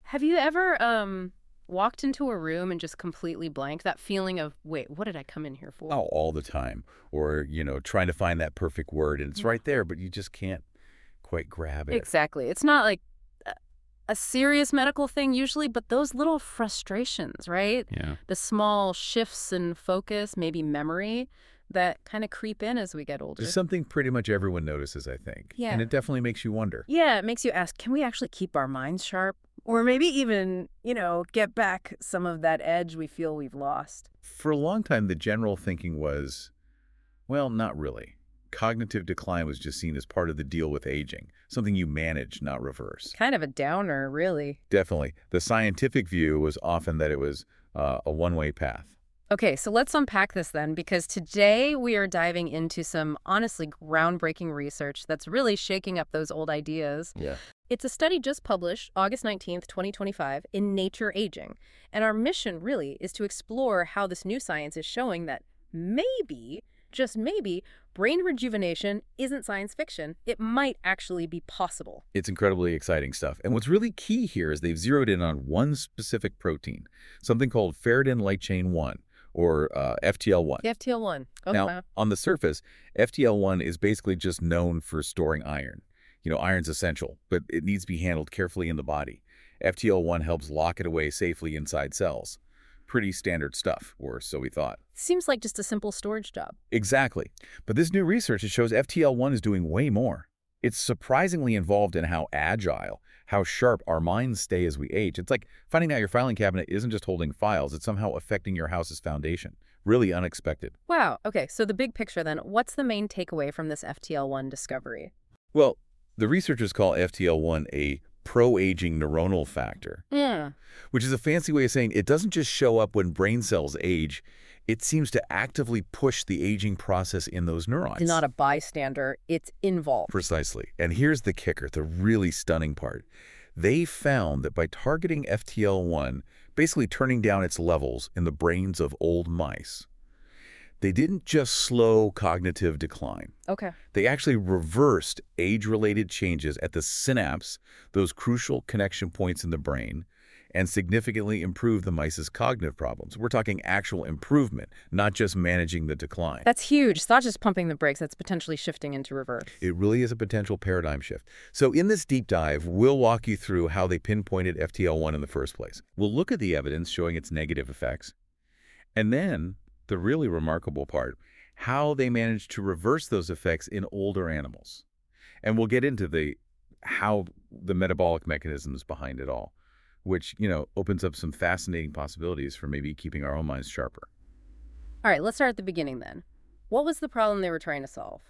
Have you ever walked into a room and just completely blank? That feeling of, wait, what did I come in here for? Oh, all the time. Or, trying to find that perfect word and it's Yeah. right there, but you just can't quite grab it. Exactly. It's not like a a serious medical thing usually, but those little frustrations, right? Yeah. The small shifts in focus, maybe memory, that kind of creep in as we get There's older. something pretty much everyone notices, I think. And Yeah. it definitely makes you wonder. Yeah, it makes you ask, can we actually keep our minds sharp? Or maybe even, get back some of that edge we feel we've lost. For a long time, the general thinking was, well, not really. Cognitive decline was just seen as part of the deal with aging, something you manage, not reverse. Kind of a downer, really. Definitely. The scientific view was often that it was a one-way path. Okay, so let's unpack this then, because today we are diving into some honestly groundbreaking research that's really shaking up those old ideas. Yeah. It's a study just published August 19th, 2025, in Nature Aging. And our mission really is to explore how this new science is showing that maybe, just maybe, brain rejuvenation isn't science fiction. It might actually be possible. It's incredibly exciting stuff. And what's really key here is they've zeroed in on one specific protein, something called ferritin light chain 1, or FTL1. The FTL1. Okay. Now, on the surface, FTL1 is basically just known for storing iron. Iron's essential, but it needs to be handled carefully in the body. FTL1 helps lock it away safely inside cells. Pretty standard stuff, or so we thought. Seems like just a simple storage job. Exactly. But this new research shows FTL1 is doing way more. It's surprisingly involved in how agile, how sharp our minds stay as we age. It's like finding out your filing cabinet isn't just holding files, it's somehow affecting your house's foundation. Really unexpected. Wow. Okay, so the big picture then, what's the main takeaway from this FTL1 discovery? Well, the researchers call FTL1 a pro-aging neuronal factor, Yeah. which is a fancy way of saying it doesn't just show up when brain cells age, it seems to actively push the aging process in those neurons. It's not a bystander, it's involved. Precisely. And here's the kicker, the really stunning part. They found that by targeting FTL1, basically turning down its levels in the brains of old mice, they didn't just slow cognitive decline. Okay. They actually reversed age-related changes at the synapse, those crucial connection points in the brain, and significantly improved the mice's cognitive problems. We're talking actual improvement, not just managing the decline. That's huge. It's not just pumping the brakes, that's potentially shifting into reverse. It really is a potential paradigm shift. So in this deep dive, we'll walk you through how they pinpointed FTL1 in the first place. We'll look at the evidence showing its negative effects. And then, the really remarkable part, how they managed to reverse those effects in older animals. And we'll get into how the metabolic mechanisms behind it all, which, opens up some fascinating possibilities for maybe keeping our own minds sharper. All right, let's start at the beginning then. What was the problem they were trying to solve?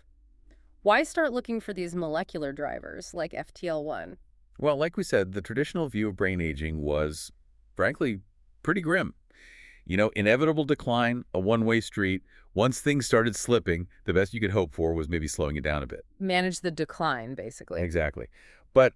Why start looking for these molecular drivers like FTL1? Well, like we said, the traditional view of brain aging was, frankly, pretty grim. Inevitable decline, a one-way street. Once things started slipping, the best you could hope for was maybe slowing it down a bit. Manage the decline, basically. Exactly. But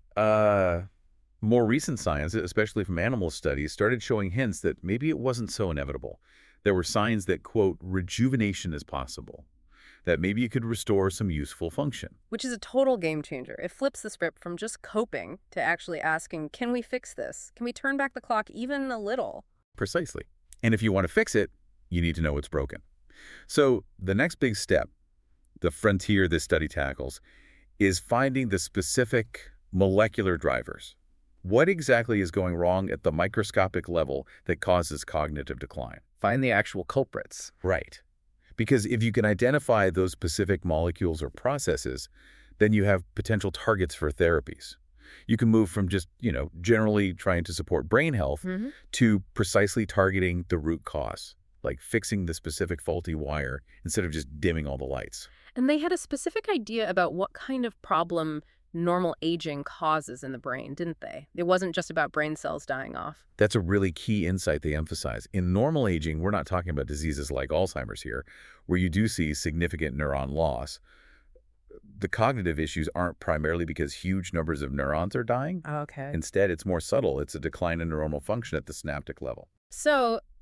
more recent science, especially from animal studies, started showing hints that maybe it wasn't so inevitable. There were signs that, quote, rejuvenation is possible, that maybe you could restore some useful function. Which is a total game changer. It flips the script from just coping to actually asking, can we fix this? Can we turn back the clock even a little? Precisely. And if you want to fix it, you need to know what's broken. So the next big step, the frontier this study tackles, is finding the specific molecular drivers. What exactly is going wrong at the microscopic level that causes cognitive decline? Find the actual culprits. Right. Because if you can identify those specific molecules or processes, then you have potential targets for therapies. You can move from just, generally trying to support brain health to precisely targeting the root cause, like fixing the specific faulty wire instead of just dimming all the lights. And they had a specific idea about what kind of problem normal aging causes in the brain, didn't they? It wasn't just about brain cells dying off. That's a really key insight they emphasize. In normal aging, we're not talking about diseases like Alzheimer's here, where you do see significant neuron loss. The cognitive issues aren't primarily because huge numbers of neurons are dying. Okay. Instead, it's more subtle. It's a decline in neuronal function at the synaptic level. So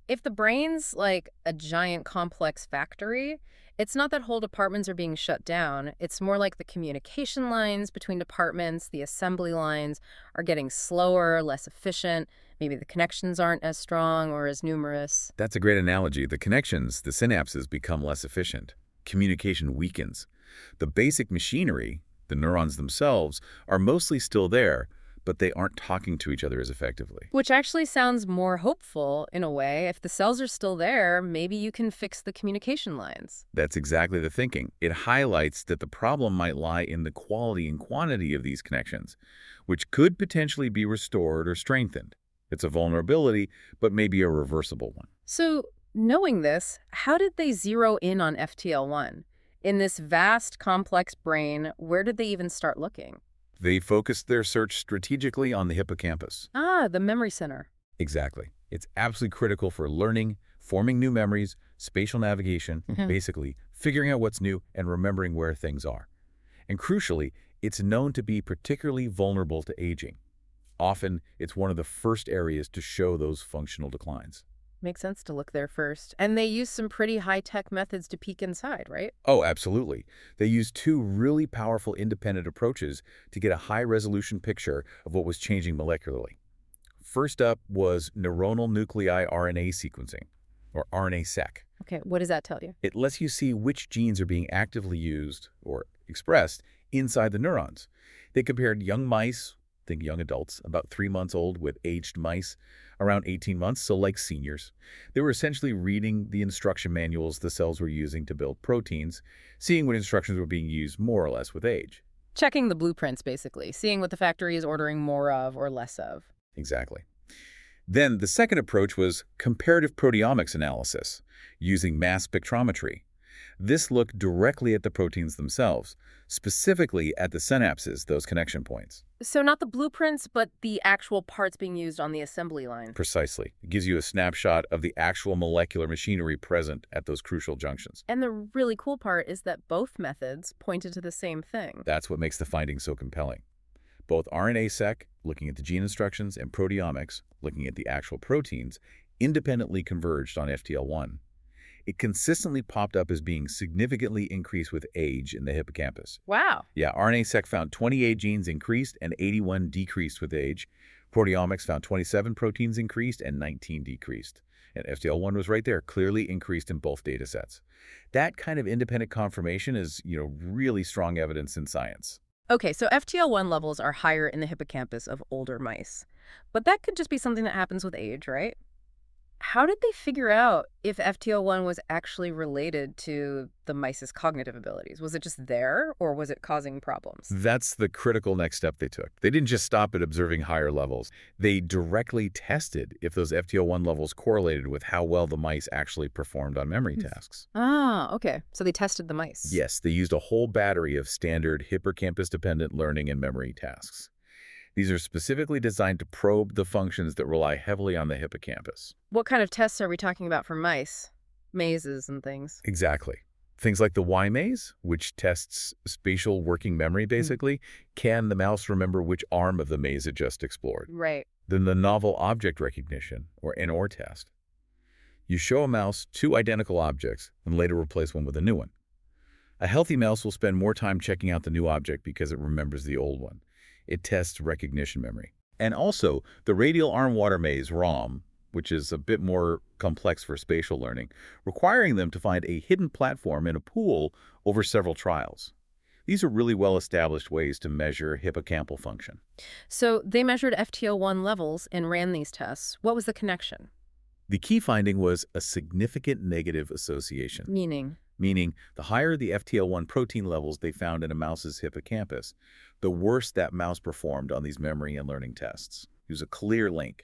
If the brain's like a giant complex factory, it's not that whole departments are being shut down. It's more like the communication lines between departments, the assembly lines are getting slower, less efficient. Maybe the connections aren't as strong or as numerous. That's a great analogy. The connections, the synapses, become less efficient. Communication weakens. The basic machinery, the neurons themselves, are mostly still there, but they aren't talking to each other as effectively. Which actually sounds more hopeful in a way. If the cells are still there, maybe you can fix the communication lines. That's exactly the thinking. It highlights that the problem might lie in the quality and quantity of these connections, which could potentially be restored or strengthened. It's a vulnerability, but maybe a reversible one. So, knowing this, how did they zero in on FTL1? In this vast, complex brain, where did they even start looking? They focused their search strategically on the hippocampus. Ah, the memory center. Exactly. It's absolutely critical for learning, forming new memories, spatial navigation, basically figuring out what's new and remembering where things are. And crucially, it's known to be particularly vulnerable to aging. Often, it's one of the first areas to show those functional declines. Makes sense to look there first. And they use some pretty high-tech methods to peek inside, right? Oh, absolutely. They used two really powerful independent approaches to get a high-resolution picture of what was changing molecularly. First up was neuronal nuclei RNA sequencing, or RNA-seq. Okay, what does that tell you? It lets you see which genes are being actively used or expressed inside the neurons. They compared young mice, think young adults, about 3 months old, with aged mice, around 18 months, so like seniors. They were essentially reading the instruction manuals the cells were using to build proteins, seeing what instructions were being used more or less with age. Checking the blueprints, basically. Seeing what the factory is ordering more of or less of. Exactly. Then the second approach was comparative proteomics analysis, using mass spectrometry. This looked directly at the proteins themselves, specifically at the synapses, those connection points. So not the blueprints, but the actual parts being used on the assembly line. Precisely. It gives you a snapshot of the actual molecular machinery present at those crucial junctions. And the really cool part is that both methods pointed to the same thing. That's what makes the findings so compelling. Both RNA-seq, looking at the gene instructions, and proteomics, looking at the actual proteins, independently converged on FTL1. It consistently popped up as being significantly increased with age in the hippocampus. Wow. Yeah, RNA-seq found 28 genes increased and 81 decreased with age. Proteomics found 27 proteins increased and 19 decreased. And FTL1 was right there, clearly increased in both data sets. That kind of independent confirmation is, really strong evidence in science. Okay, so FTL1 levels are higher in the hippocampus of older mice. But that could just be something that happens with age, right? How did they figure out if FTL1 was actually related to the mice's cognitive abilities? Was it just there, or was it causing problems? That's the critical next step they took. They didn't just stop at observing higher levels. They directly tested if those FTL1 levels correlated with how well the mice actually performed on memory tasks. Ah, okay. So they tested the mice. Yes, they used a whole battery of standard hippocampus-dependent learning and memory tasks. These are specifically designed to probe the functions that rely heavily on the hippocampus. What kind of tests are we talking about for mice? Mazes and things. Exactly. Things like the Y maze, which tests spatial working memory, basically. Can the mouse remember which arm of the maze it just explored? Right. Then the novel object recognition, or NOR test. You show a mouse two identical objects and later replace one with a new one. A healthy mouse will spend more time checking out the new object because it remembers the old one. It tests recognition memory. And also, the radial arm water maze, ROM, which is a bit more complex for spatial learning, requiring them to find a hidden platform in a pool over several trials. These are really well-established ways to measure hippocampal function. So they measured FTL1 levels and ran these tests. What was the connection? The key finding was a significant negative association. Meaning the higher the FTL1 protein levels they found in a mouse's hippocampus, the worse that mouse performed on these memory and learning tests. There's a clear link.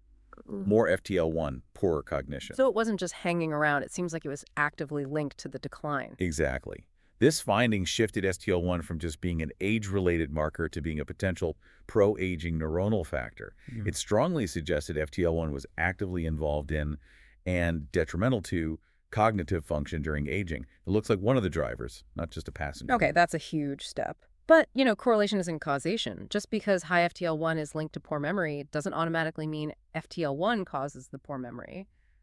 More FTL1, poorer cognition. So it wasn't just hanging around. It seems like it was actively linked to the decline. Exactly. This finding shifted FTL1 from just being an age-related marker to being a potential pro-aging neuronal factor. It strongly suggested FTL1 was actively involved in and detrimental to cognitive function during aging. It looks like one of the drivers, not just a passenger. Okay, that's a huge step. But, correlation isn't causation. Just because high FTL1 is linked to poor memory doesn't automatically mean FTL1 causes the poor memory.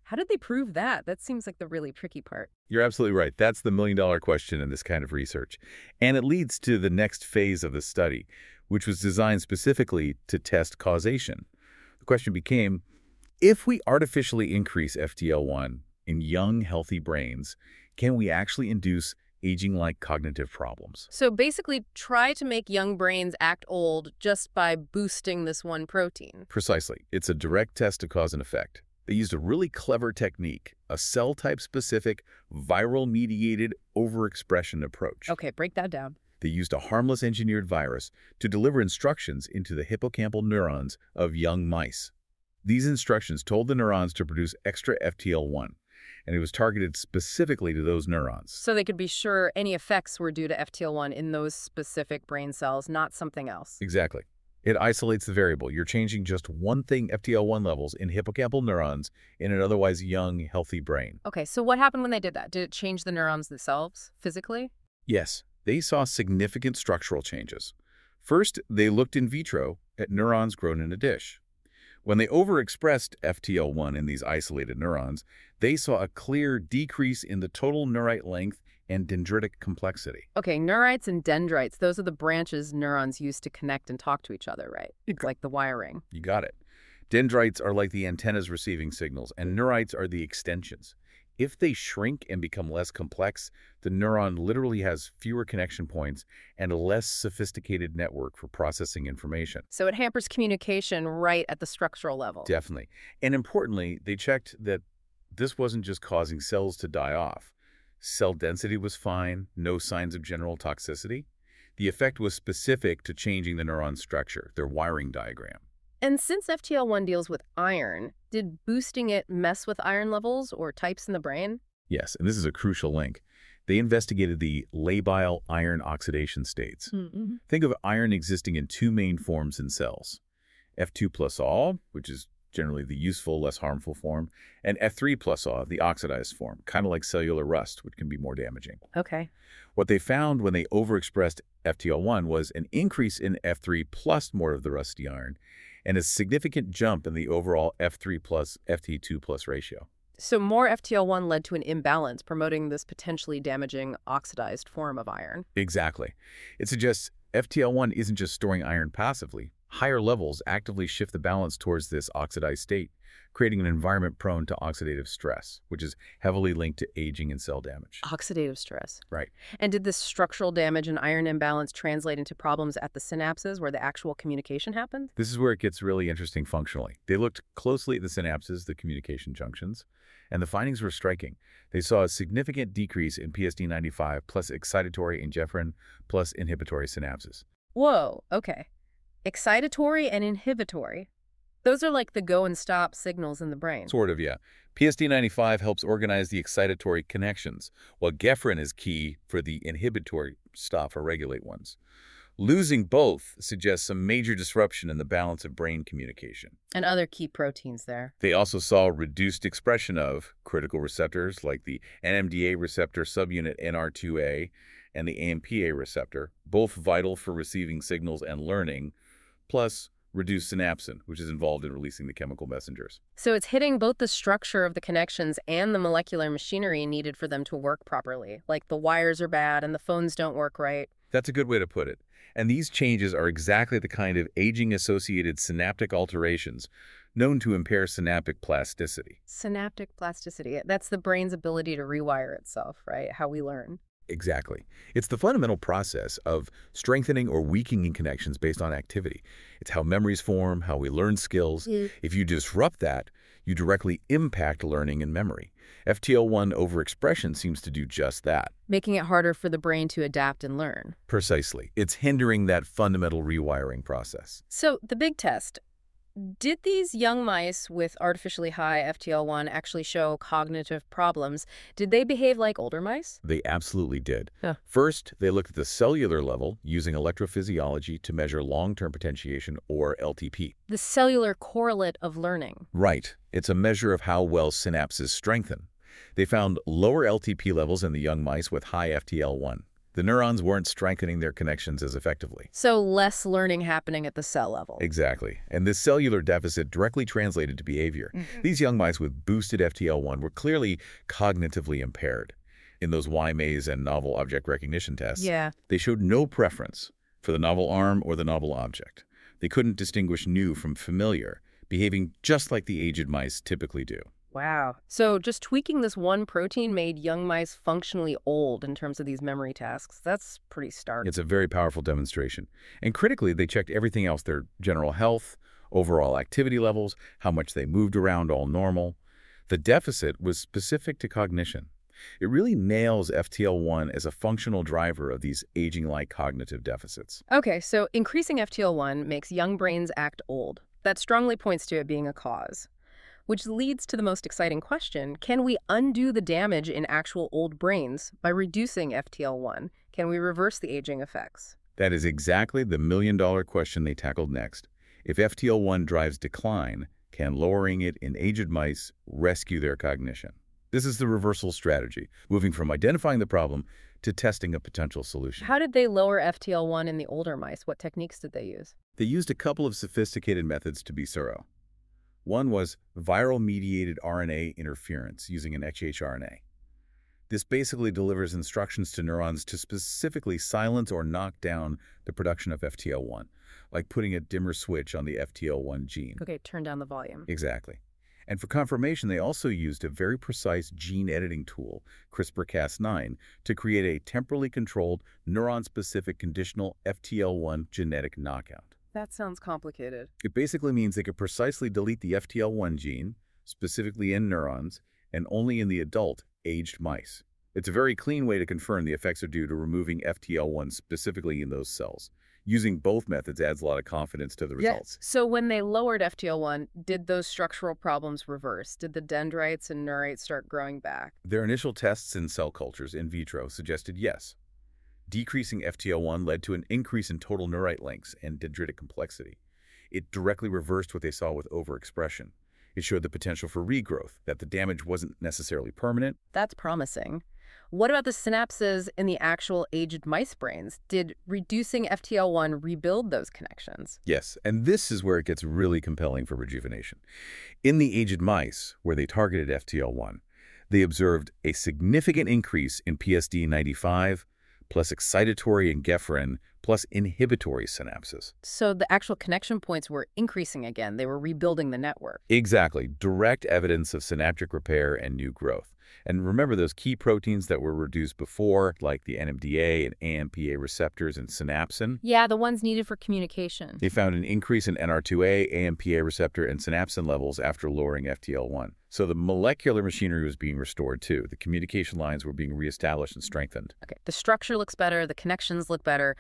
How did they prove that? That seems like the really tricky part. You're absolutely right. That's the million-dollar question in this kind of research. And it leads to the next phase of the study, which was designed specifically to test causation. The question became, if we artificially increase FTL1 in young, healthy brains, can we actually induce aging-like cognitive problems? So basically, try to make young brains act old just by boosting this one protein. Precisely. It's a direct test of cause and effect. They used a really clever technique, a cell-type specific, viral-mediated overexpression approach. Okay, break that down. They used a harmless engineered virus to deliver instructions into the hippocampal neurons of young mice. These instructions told the neurons to produce extra FTL1, and it was targeted specifically to those neurons. So they could be sure any effects were due to FTL1 in those specific brain cells, not something else. Exactly. It isolates the variable. You're changing just one thing, FTL1 levels, in hippocampal neurons in an otherwise young, healthy brain. Okay, so what happened when they did that? Did it change the neurons themselves, physically? Yes, they saw significant structural changes. First, they looked in vitro at neurons grown in a dish. When they overexpressed FTL1 in these isolated neurons, they saw a clear decrease in the total neurite length and dendritic complexity. Okay, neurites and dendrites, those are the branches neurons use to connect and talk to each other, right? It's like the wiring. You got it. Dendrites are like the antennas receiving signals, and neurites are the extensions. If they shrink and become less complex, the neuron literally has fewer connection points and a less sophisticated network for processing information. So it hampers communication right at the structural level. Definitely. And importantly, they checked that this wasn't just causing cells to die off. Cell density was fine, no signs of general toxicity. The effect was specific to changing the neuron structure, their wiring diagram. And since FTL1 deals with iron, did boosting it mess with iron levels or types in the brain? Yes, and this is a crucial link. They investigated the labile iron oxidation states. Mm-hmm. Think of iron existing in two main forms in cells. F2 plus Al, which is generally the useful, less harmful form, and F3 plus Al, the oxidized form, kind of like cellular rust, which can be more damaging. Okay. What they found when they overexpressed FTL1 was an increase in F3 plus more of the rusty iron, and a significant jump in the overall F3 plus FT2 plus ratio. So more FTL1 led to an imbalance, promoting this potentially damaging oxidized form of iron. Exactly. It suggests FTL1 isn't just storing iron passively. Higher levels actively shift the balance towards this oxidized state, creating an environment prone to oxidative stress, which is heavily linked to aging and cell damage. Oxidative stress. Right. And did this structural damage and iron imbalance translate into problems at the synapses where the actual communication happened? This is where it gets really interesting functionally. They looked closely at the synapses, the communication junctions, and the findings were striking. They saw a significant decrease in PSD95 plus excitatory and Gefferin plus inhibitory synapses. Whoa, okay. Excitatory and inhibitory. Those are like the go and stop signals in the brain. Sort of, yeah. PSD95 helps organize the excitatory connections, while Gefferin is key for the inhibitory stop or regulate ones. Losing both suggests some major disruption in the balance of brain communication. And other key proteins there. They also saw reduced expression of critical receptors like the NMDA receptor subunit NR2A and the AMPA receptor, both vital for receiving signals and learning, plus reduced synapsin, which is involved in releasing the chemical messengers. So it's hitting both the structure of the connections and the molecular machinery needed for them to work properly. Like the wires are bad and the phones don't work right. That's a good way to put it. And these changes are exactly the kind of aging-associated synaptic alterations known to impair synaptic plasticity. Synaptic plasticity. That's the brain's ability to rewire itself, right? How we learn. Exactly. It's the fundamental process of strengthening or weakening connections based on activity. It's how memories form, how we learn skills. If you disrupt that, you directly impact learning and memory. FTL1 overexpression seems to do just that. Making it harder for the brain to adapt and learn. Precisely. It's hindering that fundamental rewiring process. So the big test. Did these young mice with artificially high FTL1 actually show cognitive problems? Did they behave like older mice? They absolutely did. Huh. First, they looked at the cellular level using electrophysiology to measure long-term potentiation, or LTP. The cellular correlate of learning. Right. It's a measure of how well synapses strengthen. They found lower LTP levels in the young mice with high FTL1. The neurons weren't strengthening their connections as effectively. So less learning happening at the cell level. Exactly. And this cellular deficit directly translated to behavior. These young mice with boosted FTL1 were clearly cognitively impaired. In those Y-maze and novel object recognition tests, Yeah. they showed no preference for the novel arm or the novel object. They couldn't distinguish new from familiar, behaving just like the aged mice typically do. Wow. So just tweaking this one protein made young mice functionally old in terms of these memory tasks. That's pretty stark. It's a very powerful demonstration. And critically, they checked everything else, their general health, overall activity levels, how much they moved around, all normal. The deficit was specific to cognition. It really nails FTL1 as a functional driver of these aging-like cognitive deficits. Okay, so increasing FTL1 makes young brains act old. That strongly points to it being a cause. Which leads to the most exciting question: can we undo the damage in actual old brains by reducing FTL1? Can we reverse the aging effects? That is exactly the million-dollar question they tackled next. If FTL1 drives decline, can lowering it in aged mice rescue their cognition? This is the reversal strategy, moving from identifying the problem to testing a potential solution. How did they lower FTL1 in the older mice? What techniques did they use? They used a couple of sophisticated methods to be thorough. One was viral-mediated RNA interference using an hRNA. This basically delivers instructions to neurons to specifically silence or knock down the production of FTL1, like putting a dimmer switch on the FTL1 gene. Okay, turn down the volume. Exactly. And for confirmation, they also used a very precise gene editing tool, CRISPR-Cas9, to create a temporally controlled, neuron-specific conditional FTL1 genetic knockout. That sounds complicated. It basically means they could precisely delete the FTL1 gene, specifically in neurons, and only in the adult, aged mice. It's a very clean way to confirm the effects are due to removing FTL1 specifically in those cells. Using both methods adds a lot of confidence to the results. So when they lowered FTL1, did those structural problems reverse? Did the dendrites and neurites start growing back? Their initial tests in cell cultures in vitro suggested yes. Decreasing FTL1 led to an increase in total neurite lengths and dendritic complexity. It directly reversed what they saw with overexpression. It showed the potential for regrowth, that the damage wasn't necessarily permanent. That's promising. What about the synapses in the actual aged mice brains? Did reducing FTL1 rebuild those connections? Yes, and this is where it gets really compelling for rejuvenation. In the aged mice, where they targeted FTL1, they observed a significant increase in PSD95, plus excitatory and Gefferin, plus inhibitory synapses. So the actual connection points were increasing again. They were rebuilding the network. Exactly. Direct evidence of synaptic repair and new growth. And remember those key proteins that were reduced before, like the NMDA and AMPA receptors and synapsin? Yeah, the ones needed for communication. They found an increase in NR2A, AMPA receptor, and synapsin levels after lowering FTL1. So the molecular machinery was being restored too. The communication lines were being reestablished and strengthened. Okay, the structure looks better, the connections look better.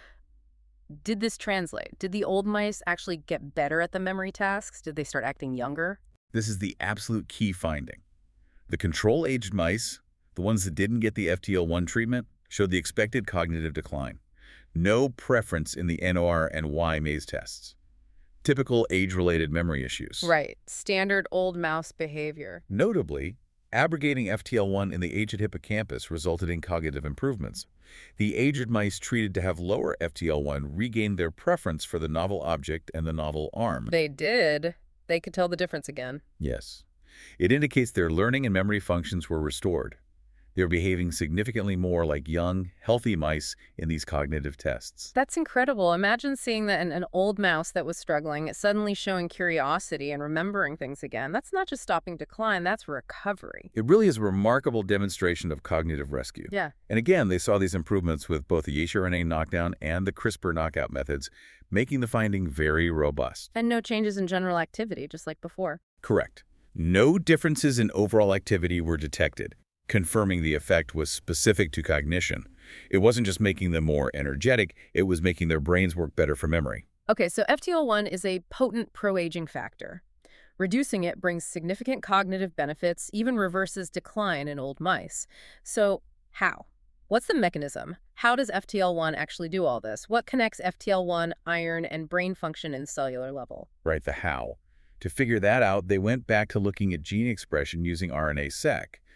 Did this translate? Did the old mice actually get better at the memory tasks? Did they start acting younger? This is the absolute key finding. The control-aged mice, the ones that didn't get the FTL1 treatment, showed the expected cognitive decline. No preference in the NOR and Y-maze tests. Typical age-related memory issues. Right. Standard old mouse behavior. Notably, abrogating FTL1 in the aged hippocampus resulted in cognitive improvements. The aged mice treated to have lower FTL1 regained their preference for the novel object and the novel arm. They did. They could tell the difference again. Yes. It indicates their learning and memory functions were restored. They're behaving significantly more like young, healthy mice in these cognitive tests. That's incredible. Imagine seeing that in an old mouse that was struggling, suddenly showing curiosity and remembering things again. That's not just stopping decline, that's recovery. It really is a remarkable demonstration of cognitive rescue. Yeah. And again, they saw these improvements with both the hRNA knockdown and the CRISPR knockout methods, making the finding very robust. And no changes in general activity, just like before. Correct. No differences in overall activity were detected, confirming the effect was specific to cognition. It wasn't just making them more energetic, it was making their brains work better for memory. Okay, so FTL1 is a potent pro-aging factor. Reducing it brings significant cognitive benefits, even reverses decline in old mice. So how? What's the mechanism? How does FTL1 actually do all this? What connects FTL1, iron, and brain function in cellular level? Right, the how. To figure that out, they went back to looking at gene expression using RNA-seq,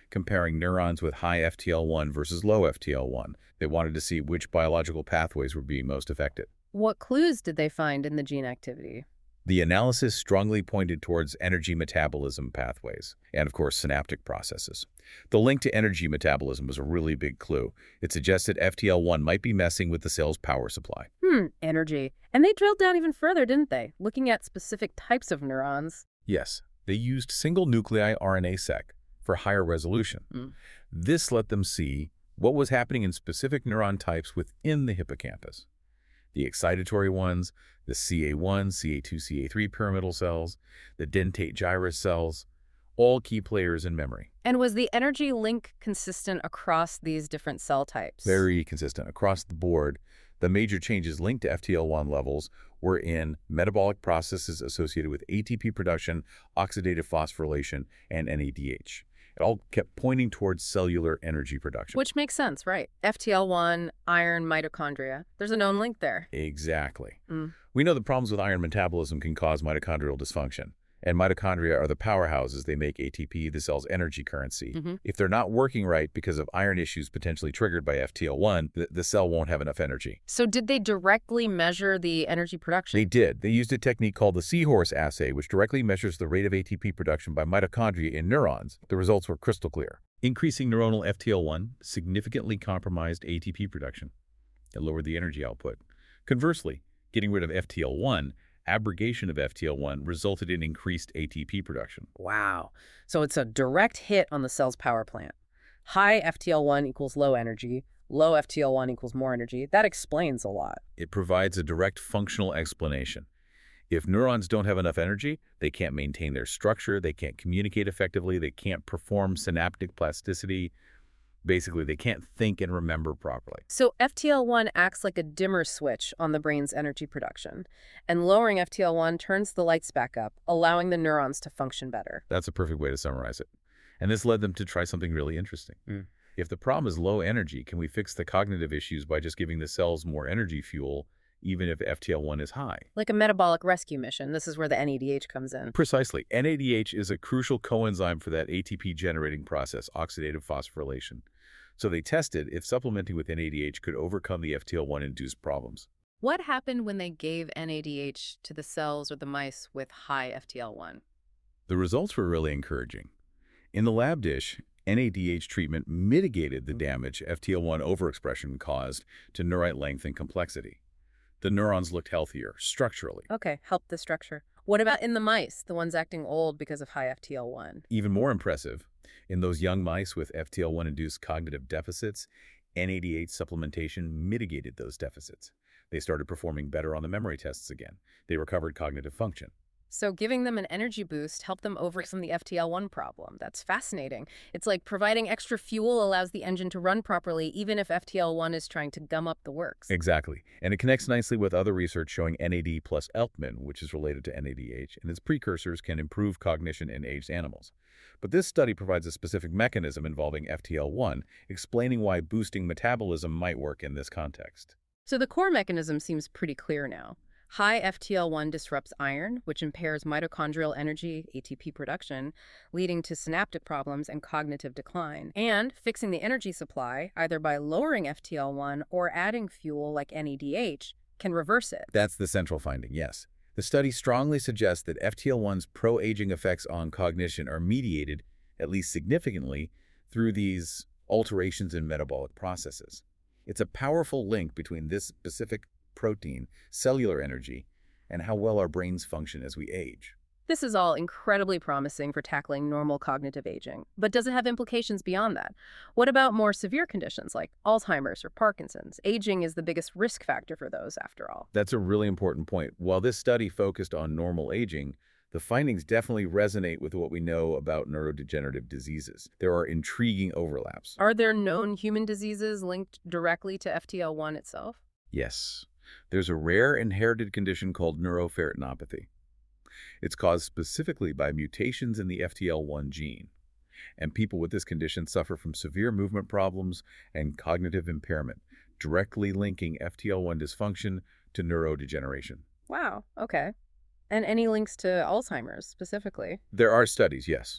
comparing neurons with high FTL1 versus low FTL1. They wanted to see which biological pathways were being most affected. What clues did they find in the gene activity? The analysis strongly pointed towards energy metabolism pathways and, of course, synaptic processes. The link to energy metabolism was a really big clue. It suggested FTL1 might be messing with the cell's power supply. Energy. And they drilled down even further, didn't they? Looking at specific types of neurons. Yes, they used single nuclei RNA-seq for higher resolution. This let them see what was happening in specific neuron types within the hippocampus. The excitatory ones, the CA1, CA2, CA3 pyramidal cells, the dentate gyrus cells, all key players in memory. And was the energy link consistent across these different cell types? Very consistent across the board. The major changes linked to FTL1 levels were in metabolic processes associated with ATP production, oxidative phosphorylation, and NADH. It all kept pointing towards cellular energy production. Which makes sense, right? FTL1, iron, mitochondria. There's a known link there. Exactly. We know that problems with iron metabolism can cause mitochondrial dysfunction. And mitochondria are the powerhouses. They make ATP, the cell's energy currency. If they're not working right because of iron issues potentially triggered by FTL1, the cell won't have enough energy. So did they directly measure the energy production? They did. They used a technique called the Seahorse assay, which directly measures the rate of ATP production by mitochondria in neurons. The results were crystal clear. Increasing neuronal FTL1 significantly compromised ATP production. It lowered the energy output. Conversely, getting rid of FTL1, abrogation of FTL1 resulted in increased ATP production. Wow. So it's a direct hit on the cell's power plant. High FTL1 equals low energy. Low FTL1 equals more energy. That explains a lot. It provides a direct functional explanation. If neurons don't have enough energy, they can't maintain their structure, they can't communicate effectively, they can't perform synaptic plasticity. Basically, they can't think and remember properly. So FTL1 acts like a dimmer switch on the brain's energy production, and lowering FTL1 turns the lights back up, allowing the neurons to function better. That's a perfect way to summarize it. And this led them to try something really interesting. If the problem is low energy, can we fix the cognitive issues by just giving the cells more energy fuel, even if FTL1 is high? Like a metabolic rescue mission. This is where the NADH comes in. Precisely. NADH is a crucial coenzyme for that ATP-generating process, oxidative phosphorylation. So they tested if supplementing with NADH could overcome the FTL1-induced problems. What happened when they gave NADH to the cells or the mice with high FTL1? The results were really encouraging. In the lab dish, NADH treatment mitigated the damage FTL1 overexpression caused to neurite length and complexity. The neurons looked healthier structurally. Okay, help the structure. What about in the mice, the ones acting old because of high FTL1? Even more impressive, in those young mice with FTL1-induced cognitive deficits, NADH supplementation mitigated those deficits. They started performing better on the memory tests again. They recovered cognitive function. So giving them an energy boost helped them overcome the FTL1 problem. That's fascinating. It's like providing extra fuel allows the engine to run properly, even if FTL1 is trying to gum up the works. Exactly. And it connects nicely with other research showing NAD plus Elkman, which is related to NADH, and its precursors can improve cognition in aged animals. But this study provides a specific mechanism involving FTL1, explaining why boosting metabolism might work in this context. So the core mechanism seems pretty clear now. High FTL1 disrupts iron, which impairs mitochondrial energy, ATP production, leading to synaptic problems and cognitive decline. And fixing the energy supply, either by lowering FTL1 or adding fuel like NADH, can reverse it. That's the central finding, yes. The study strongly suggests that FTL1's pro-aging effects on cognition are mediated, at least significantly, through these alterations in metabolic processes. It's a powerful link between this specific protein, cellular energy, and how well our brains function as we age. This is all incredibly promising for tackling normal cognitive aging. But does it have implications beyond that? What about more severe conditions like Alzheimer's or Parkinson's? Aging is the biggest risk factor for those, after all. That's a really important point. While this study focused on normal aging, the findings definitely resonate with what we know about neurodegenerative diseases. There are intriguing overlaps. Are there known human diseases linked directly to FTL1 itself? Yes. There's a rare inherited condition called neuroferritinopathy. It's caused specifically by mutations in the FTL1 gene, and people with this condition suffer from severe movement problems and cognitive impairment, directly linking FTL1 dysfunction to neurodegeneration. Wow, okay. And any links to Alzheimer's specifically? There are studies, yes.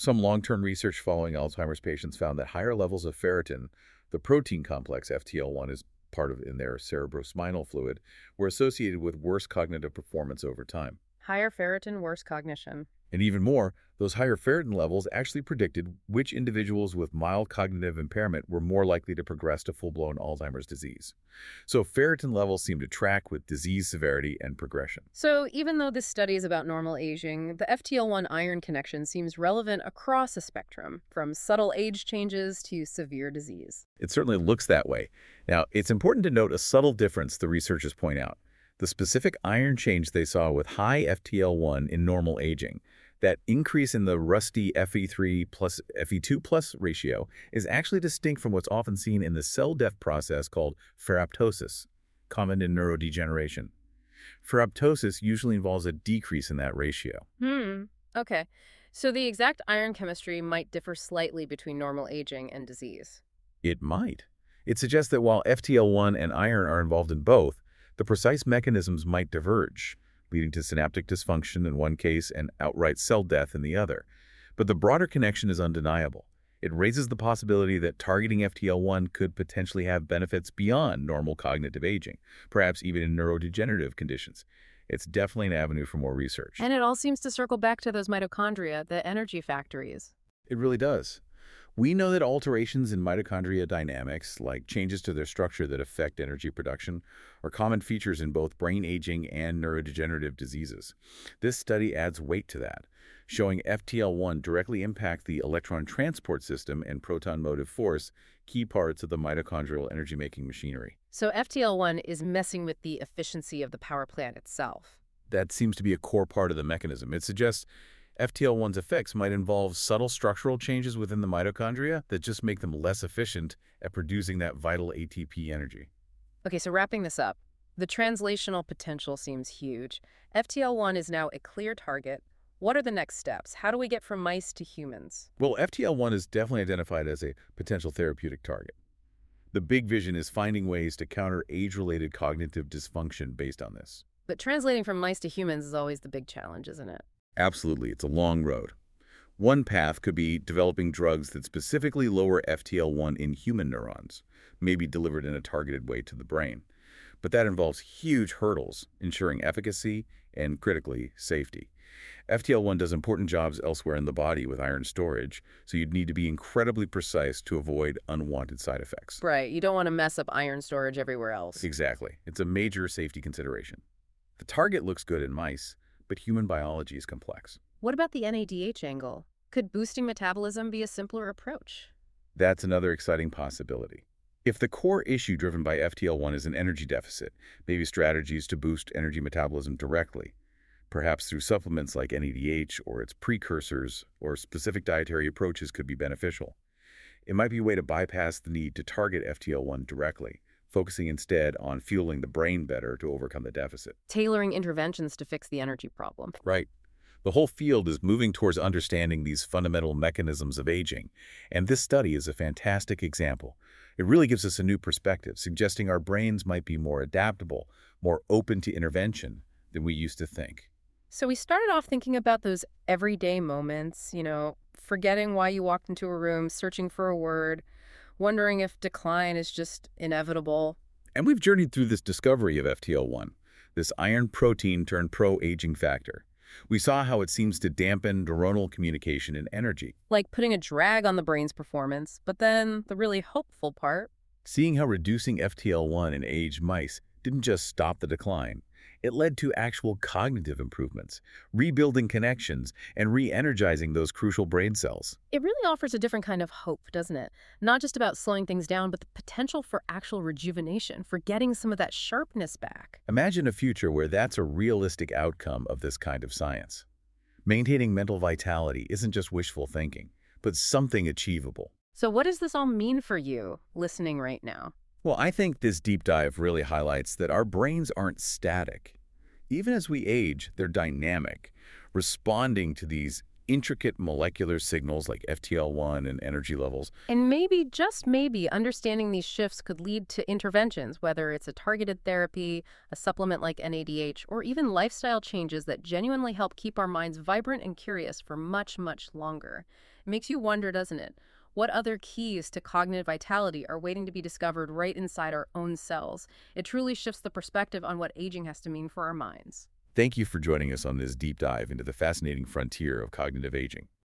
Some long-term research following Alzheimer's patients found that higher levels of ferritin, the protein complex FTL1 is part of in their cerebrospinal fluid, were associated with worse cognitive performance over time. Higher ferritin, worse cognition. And even more, those higher ferritin levels actually predicted which individuals with mild cognitive impairment were more likely to progress to full-blown Alzheimer's disease. So ferritin levels seem to track with disease severity and progression. So even though this study is about normal aging, the FTL1 iron connection seems relevant across a spectrum, from subtle age changes to severe disease. It certainly looks that way. Now, it's important to note a subtle difference the researchers point out. The specific iron change they saw with high FTL1 in normal aging, that increase in the rusty Fe3 plus Fe2 plus ratio, is actually distinct from what's often seen in the cell death process called ferroptosis, common in neurodegeneration. Ferroptosis usually involves a decrease in that ratio. Okay. So the exact iron chemistry might differ slightly between normal aging and disease. It might. It suggests that while FTL1 and iron are involved in both, the precise mechanisms might diverge, leading to synaptic dysfunction in one case and outright cell death in the other. But the broader connection is undeniable. It raises the possibility that targeting FTL1 could potentially have benefits beyond normal cognitive aging, perhaps even in neurodegenerative conditions. It's definitely an avenue for more research. And it all seems to circle back to those mitochondria, the energy factories. It really does. We know that alterations in mitochondria dynamics, like changes to their structure that affect energy production, are common features in both brain aging and neurodegenerative diseases. This study adds weight to that, showing FTL1 directly impact the electron transport system and proton motive force, key parts of the mitochondrial energy-making machinery. So FTL1 is messing with the efficiency of the power plant itself. That seems to be a core part of the mechanism. It suggests FTL1's effects might involve subtle structural changes within the mitochondria that just make them less efficient at producing that vital ATP energy. Okay, so wrapping this up, the translational potential seems huge. FTL1 is now a clear target. What are the next steps? How do we get from mice to humans? Well, FTL1 is definitely identified as a potential therapeutic target. The big vision is finding ways to counter age-related cognitive dysfunction based on this. But translating from mice to humans is always the big challenge, isn't it? Absolutely, it's a long road. One path could be developing drugs that specifically lower FTL1 in human neurons, maybe delivered in a targeted way to the brain. But that involves huge hurdles, ensuring efficacy and, critically, safety. FTL1 does important jobs elsewhere in the body with iron storage, so you'd need to be incredibly precise to avoid unwanted side effects. Right, you don't want to mess up iron storage everywhere else. Exactly. It's a major safety consideration. The target looks good in mice, but human biology is complex. What about the NADH angle? Could boosting metabolism be a simpler approach? That's another exciting possibility. If the core issue driven by FTL1 is an energy deficit, maybe strategies to boost energy metabolism directly, perhaps through supplements like NADH or its precursors or specific dietary approaches could be beneficial. It might be a way to bypass the need to target FTL1 directly, focusing instead on fueling the brain better to overcome the deficit. Tailoring interventions to fix the energy problem. Right. The whole field is moving towards understanding these fundamental mechanisms of aging, and this study is a fantastic example. It really gives us a new perspective, suggesting our brains might be more adaptable, more open to intervention than we used to think. So we started off thinking about those everyday moments, forgetting why you walked into a room, searching for a word, wondering if decline is just inevitable. And we've journeyed through this discovery of FTL1, this iron protein turned pro-aging factor. We saw how it seems to dampen neuronal communication and energy. Like putting a drag on the brain's performance, but then the really hopeful part. Seeing how reducing FTL1 in aged mice didn't just stop the decline. It led to actual cognitive improvements, rebuilding connections, and re-energizing those crucial brain cells. It really offers a different kind of hope, doesn't it? Not just about slowing things down, but the potential for actual rejuvenation, for getting some of that sharpness back. Imagine a future where that's a realistic outcome of this kind of science. Maintaining mental vitality isn't just wishful thinking, but something achievable. So what does this all mean for you, listening right now? Well, I think this deep dive really highlights that our brains aren't static. Even as we age, they're dynamic, responding to these intricate molecular signals like FTL1 and energy levels. And maybe, just maybe, understanding these shifts could lead to interventions, whether it's a targeted therapy, a supplement like NADH, or even lifestyle changes that genuinely help keep our minds vibrant and curious for much, much longer. It makes you wonder, doesn't it? What other keys to cognitive vitality are waiting to be discovered right inside our own cells? It truly shifts the perspective on what aging has to mean for our minds. Thank you for joining us on this deep dive into the fascinating frontier of cognitive aging.